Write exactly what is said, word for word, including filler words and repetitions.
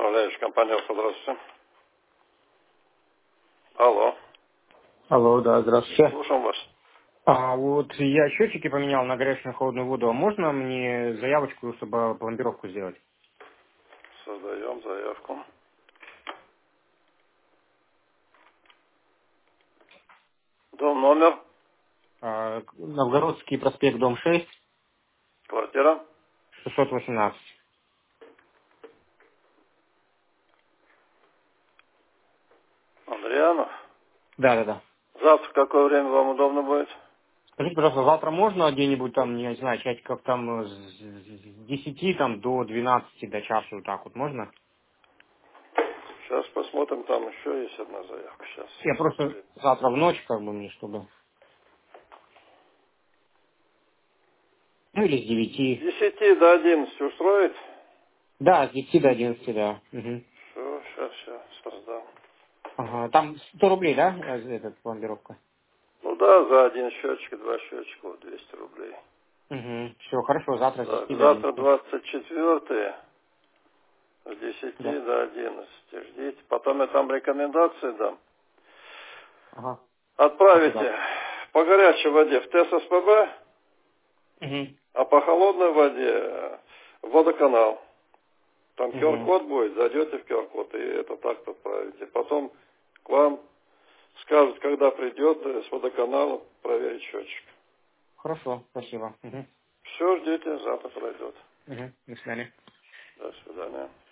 Управляющая компания, здравствуйте. Алло. Алло, да, здравствуйте. Слушаем вас. А вот я счетчики поменял на горячую и холодную воду. А можно мне заявочку, чтобы пломбировку сделать? Создаем заявку. Дом, номер, А, Новгородский проспект, дом шесть, квартира. шестьсот восемнадцать. Андрианов. Да, да, да. Завтра в какое время вам удобно будет? Скажите, пожалуйста, завтра можно где-нибудь там, не знаю, часиков там с с десяти там до двенадцати, до часа, вот так вот можно? Сейчас посмотрим, там еще есть одна заявка. Сейчас. Я просто завтра в ночь, как бы мне, чтобы... Ну или с С девяти. десяти до одиннадцати устроит? Да, с десяти до одиннадцати, да. Мгм. Все, сейчас, сейчас, создам. Ага, там сто рублей, да, э, эта пломбировка? Ну да, за один счетчик, два счетчика, вот двести рублей. Угу. Все, хорошо, завтра с Так, десяти до завтра одиннадцати. двадцать четвёртое, с десяти Да. до одиннадцати. Ждите. Потом я там рекомендации дам. Ага. Отправите Спасибо. по горячей воде в ТССПБ, Угу. а по холодной воде э, в водоканал. Там Угу. ку ар-код будет, зайдете в ку ар-код и это так отправите. Потом к вам скажут, когда придет э, с водоканала проверить счетчик. Хорошо, спасибо. Угу. Все, ждите, завтра пройдет. Угу. До свидания. До свидания.